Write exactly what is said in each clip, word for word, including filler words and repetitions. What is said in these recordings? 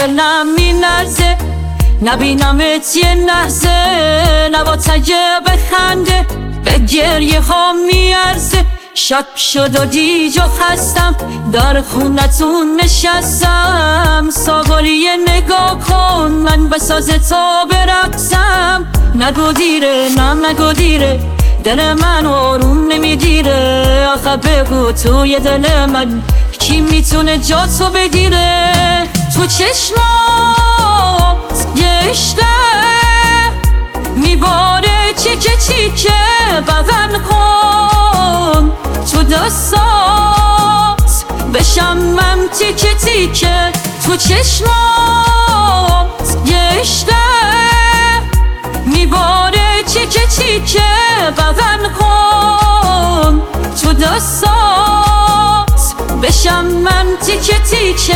دلم می‌لرزه نبینمت یه لحظه، نبا تگه بخنده به گریه ها میارزه. شب شد و دیج و خستم در خونتون نشستم، ساغری نگاه کن من به ساز تا برقصم. نگو دیره نه نگو دیره دل من آروم نمیگیره، آخه بگو توی دل من کی میتونه جا تو بگیره. تو چشمات یه عشقه میباره چیکه چیکه بدن کن، تو دستات بشم من تیکه تیکه. تو چشمات یه عشقه میباره چیکه چیکه بدن کن، تو دستات بشم من تیکه تیکه.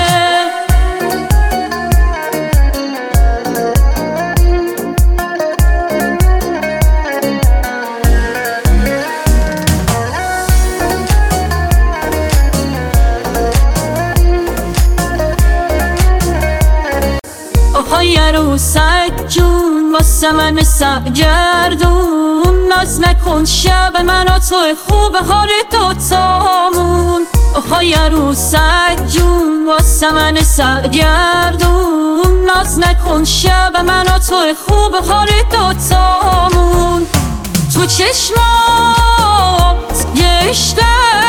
آهای عروسک جون واسه من سرگردون، ناز نکن شب من و تو خوبه هار دوتامون. آهای عروسک جون واسه من سرگردون، ناز نکن شب من و تو خوبه هار دوتامون. تو چشمات یه عشقه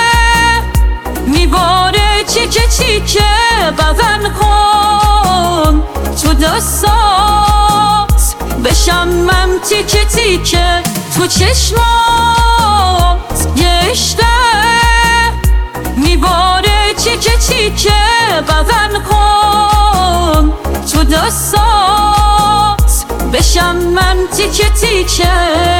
میباره چیکه چیکه بدن کن، تو دستات بشم من تیکه تیکه. تو چشمات یه عشقه میباره چیکه چیکه بدن کن، تو دستات بشم من تیکه تیکه.